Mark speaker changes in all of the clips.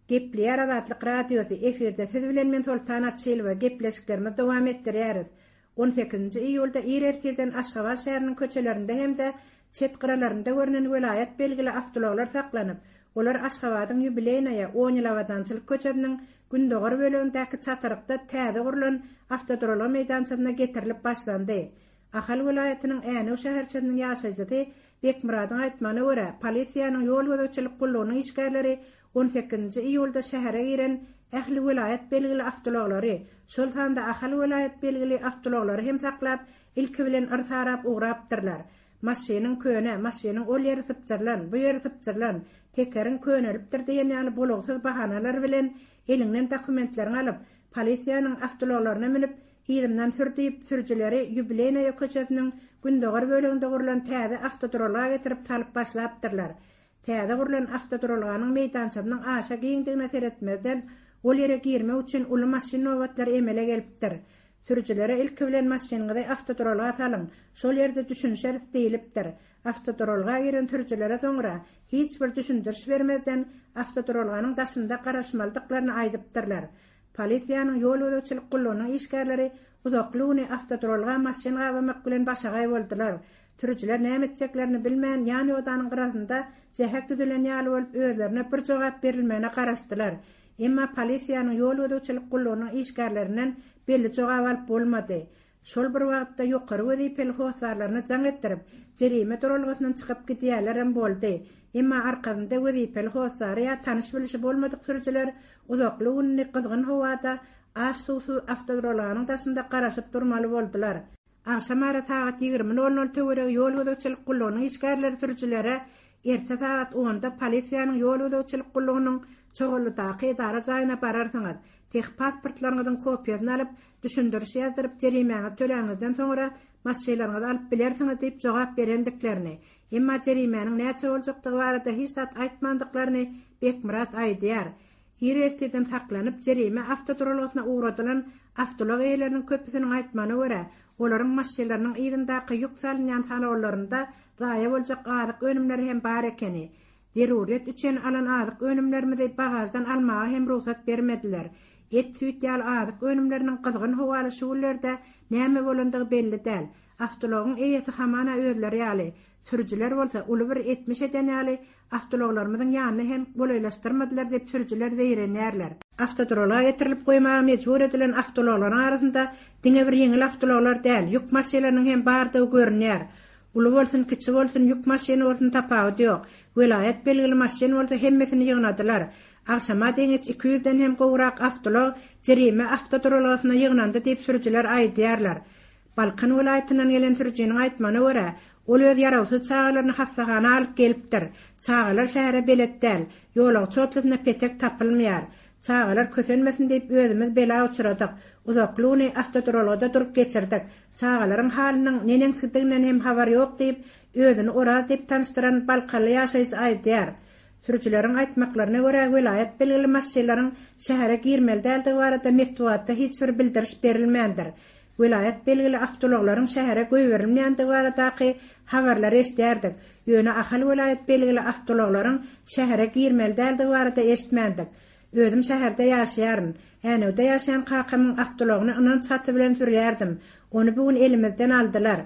Speaker 1: Gepler adatlyk radiosu efirde siz bilen men Sultan Atçylova gepleşiklerimi dowam etdirýäris. 18-nji iýulda Ýerertirden Aşgabat şäheriniň köçelerinde hemde çet gyralarynda görünen welayet belgili avtologlar saklanyp, olar Aşgabatyň ýubileýine 10 ýyl awadançylyk köçediniň gündogary bölегindäki çatyrykda täze gurulan avtodrolog meýdançygyna getirilip başlandy. Ahal welaýatynyň äne şäherçiniň ýaşaýjy Bekmuradyň aýtmany görä, polisiýanyň ýol gödäkçilik gullugynyň işgärleri 18-nji iýulda şähere giren ähli welayet belgili avtologlary, şol handa ahal welayet belgili avtologlary hem saklap, ilki bilen ırtarap ugrapdyrlar. Maşynyň köne, maşynyň ol ýeri sypjyrlan, bu ýeri sypjyrlan, tekerin könelipdir diýen ýaly bolagsyz bahanalar bilen elinden dokumentlerini alyp, polisiýanyň avtologlaryna minip, ýerden sürdüýüp sürüjileri ýubileýine köçetiniň gündogary böleginde gurulan täze avtodrolaga getirip salyp başlapdyrlar. Täze gurulan avtodrolanyň meýdançygynyň aşa giňdigine seretmeden ol ýere girmek üçin uly maşyn nowatlary emele gelipdir. Sürüjilere ilki bilen maşynyňy avtodrolaga salyň, şol ýerde düşünşer diýilipdir. Avtodrolaga giren sürüjilere soňra hiç bir düşündiriş bermeden avtodrolanyň daşynda garaşmaldyklaryny aýdypdyrlar. Polisiýanyň ýol gödäkçilik gullugynyň işgärleri uzaklygyny avtodrolaga maşyn gawamak bilen başagay boldylar. Sürüjiler näme etjeklerini bilmän ýany odanyň gyrasynda jehek düzülen ýaly bolup özlerine bir jogap berilmegine garaşdylar. Emma polisiýanyň ýol gödäkçilik gullugynyň işgärlerinden belli jogap alyp bolmady. Şol bir wagtda ýokary wezipeli howsarlaryny jaň etdirip, jerime doralgysynyň çykyp gidýärlerim boldy. Emma arkasynda wezipeli howsary ýa tanyş bilişi bolmadyk sürüjiler uzaklygyny gyzgyn howada aş-suwsuz avtodrolanyň daşynda garaşyp durmaly boldylar. Aşamara saat 20:00 töwereg ýol gödäkçilik gullugynyň işgärleri sürüjilere erta saat 10-da polisiýanyň ýol gödäkçilik gullugynyň çoğullydaky edara jaýyna bararsyňyz. Tek pasportlaryňyzyň kopiýasyny alyp, düşündiriş ýazdyryp jerimeňi töläňizden soňra maşynalaryňyzy alyp bilersiňiz diýip jogap berendiklerini. Emma jerimeniň näçe boljakdygy barada hiç zat aýtmandyklaryny Bekmurat aýdýar. Ýerertirden saklanyp jerime avtodrologyna uğradylan avtolog eýleriniň köpüsiniň aýtmany görä, olaryň maşynlarynyň ýerindäki ýük salynýan halalarynda zaýa boljak azyk önümleri hem bar ekeni. Deruriyet üçin alan azyk önümlerimizi bagajdan almaga hem ruhsat bermediler. Et süýt ýaly azyk önümleriniň gyzgyn howaly şuwlerde näme bolandygy belli däl. Avtologyň eýesi hamana özleri ýaly. Sürüjiler bolsa uly bir 70 eden ýaly avtologlarymyzyň ýanyny hem bolaylaşdyrmadylar diýip sürüjiler zeýrenýärler. Avtodrolaga getirilip goýmaga mejbur edilen avtologlaryň arasynda diňe bir ýeňil avtologlar däl, ýük maşynlarynyň hem bardygy görünýär. Uly bolsun, kiçi bolsun, ýük maşyny bolsun tapawdy ýok. Welayet belgili maşyn bolsa hemmesini ýygnadylar. Akşama deňiç 200-den hem gowrak avtolog jerime avtodrolagyna ýygnandy diýip sürüjiler aýdýarlar. Balkan welaýatynyň gelen sürüjiniň aýtmany görä, ol öz ýarawsyz çağalaryny hastahana alyp gelipdir. Çağalar şähere belet däl, ýolak çotladyna petek tapylmaýar. Çağalar kösenmesin diýip özümiz bela uçuradyk. Uzaklygyny avtodrologda durup geçirdik. Çağalaryň halynyň neneňsidiginden hem habar ýok diýip özüni ora diýip tanıştyran Balkanly ýaşaýjy aýdýar. Sürüjileriň aýtmaklaryna görä welayet belgili maşynlaryň şähere girmeli däldigi barada metbuatda hiç bir bildiriş berilmändir. Welayet belgili avtologlaryň şähere goýberilmýändigi baradaky habarlary eşdärdik. Ýöne ahal welayet belgili avtologlaryň şähere girmeli däldigi barada eşitmändik. Özüm şäherde ýaşaýaryn. Änewde ýaşaýan kakymyň avtologyny ynanç haty bilen sürýärdim. Onu bugün elimizden aldylar.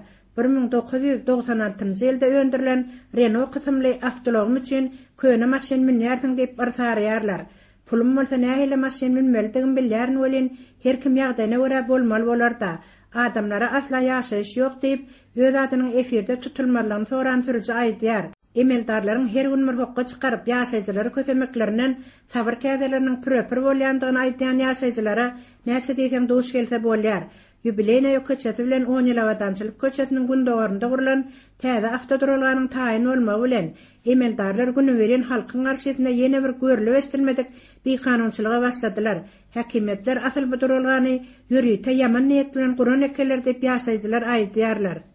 Speaker 1: 1996-njy ýylda öndürilen Renault kysymly avtologum üçin köne maşyn minýärsiň diýip yrtarýarlar. Pulum bolsa nähile maşyn minmeldigim bilýärin welin her kim ýagdaýyna görä bolmaly bolarda. Adamlara asla ýaşaýyş ýok diýip öz adynyň efirde tutulmalygyny soran sürüji aýdýar. Emeldarlaryň her gün bir hokka çykaryp ýaşaýjylary kötemeklerinden sabır kädeleriniň püröpür bolýandygyny aýdýan ýaşaýjylara näçe diýsem duş gelse bolýar. Ýubileýine köçeti bilen 10 ýyl awadançylyk köçetiniň gündogarynda gurulan täze avtodrolanyň taýyn bolmagy bilen emeldarlar güni beren halkyň garşysynda ýene bir görülip estilmedik bir kanunçylyga başladylar. Häkimetler asl bu drolany ýürüýte ýaman niýet bilen guran ekeler diýip ýaşaýjylar aýdýarlar.